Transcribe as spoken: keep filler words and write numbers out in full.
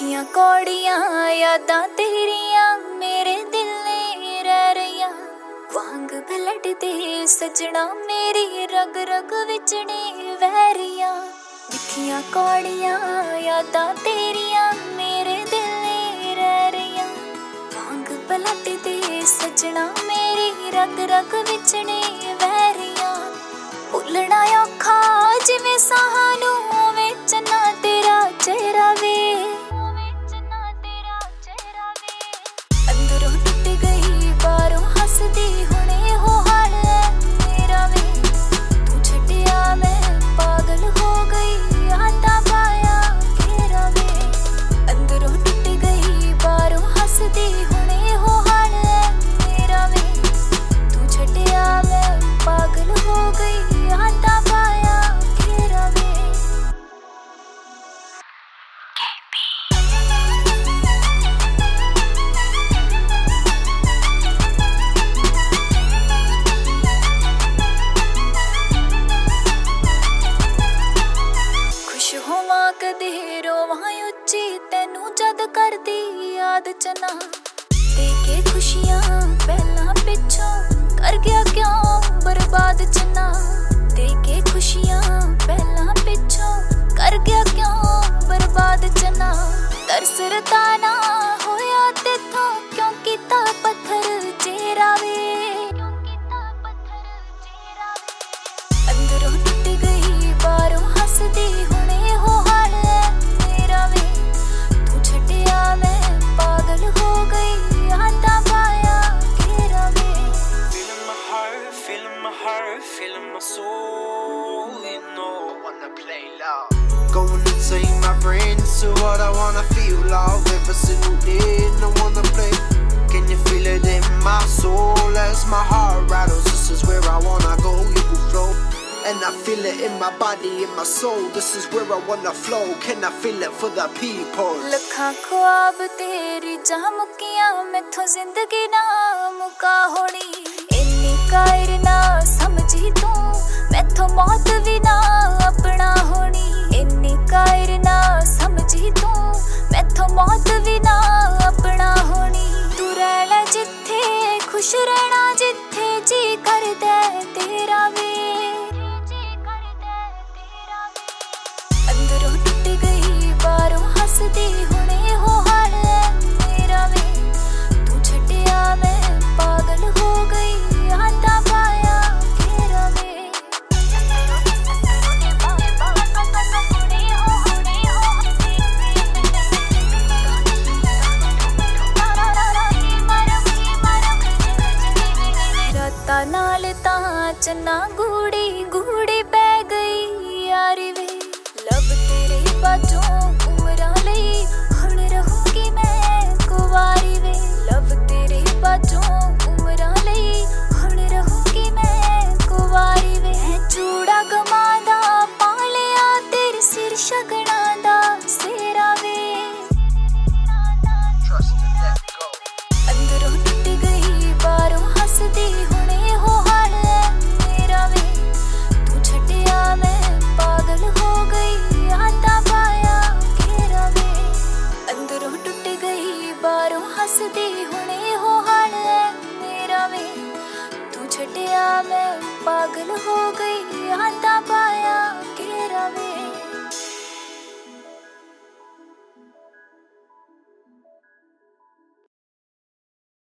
लिखियां कौड़ियां यादां तेरियां मेरे दिल ने रह रहियां वांग ब्लड दे सजना मेरी रग रग विच ने वैरियां। लिखियां कौड़ियां यादां तेरियां मेरे दिल ने रह रहियां वांग ब्लड दे सजना मेरी रग रग विच ने वैरियां। भुलना औखा जिवें साहां नूं उवें चन्ना तेरा चेहरा वे अंदरों टुट गई बाहरों हसदी हुणे हो हाल है मेरा वे तू छड्डिया मैं पागल हो गई आंदा पाया घेरा वे अंदरों टुट गई बाहरों हसदी हुणे हो हाल है मेरा वे तू छड्डिया मैं पागल हो गई आंदा पाया घेरा वे। कदे रोवां उच्ची तेनू जद करदी याद चना दे के खुशियां पहला पिछों कर गया क्यों बर्बाद चना दे के खुशियां पहला पिछों कर गया क्यों बर्बाद चना। तरसरता ना होया तेथों क्यों कीता पत्थर चेहरा वे अंदरों टुट गई बाहरों हसदी हुणे हो हाल है मेरा वे तू छड्डिया मैं पागल हो गई आंदा पाया घेरा वे। Feeling my heart, feeling my heart, feeling my soul, you know I wanna play loud. Going insane my brain, this is what I wanna feel loud. Every single day I wanna play. Can you feel it in my soul as my heart rattles? This is where I wanna go, you can flow. And I feel it in my body, in my soul. This is where I wanna flow. Can I feel it for the people? लखां ख्वाब तेरी जा मुकियां मैथों जिंदगी ना मुका होनी इन्नी कायर ना समझी तू मैथों मौत भी ना अपना होनी इन्नी कायर ना समझी तू मैथों मौत भी ना अपना होनी। तू रहना जिथे खुश रहना जिथे जी करदा तेरा वे अंदरों टुट गई बाहरों हसदी हुणे हो हाल है मेरा वे तू छड्डिया मैं पागल हो गई आंदा पाया घेरा वे। रातां नाल तां चन्ना गूड़ी गूड़ी पै गई यारी वे लब तेरे बाजों उमरां लई हुण रहूंगी मैं कुवारी वे लब तेरे बाजों उमरां लई हुण रहूंगी मैं कुवारी वे चूड़ा गमांदा पा लिया तेरे सिर शगना दा सेरा वे अंदरों टुट गई बाहरों हसदी हुणे हो हाल है मेरा वे तू छड्डिया मैं पागल हो गई आंदा पाया घेरा वे अंदरों टुट गई बाहरों हसदी हुणे हो हाल है मेरा वे तू छड्डिया मैं पागल हो गई आंदा पाया।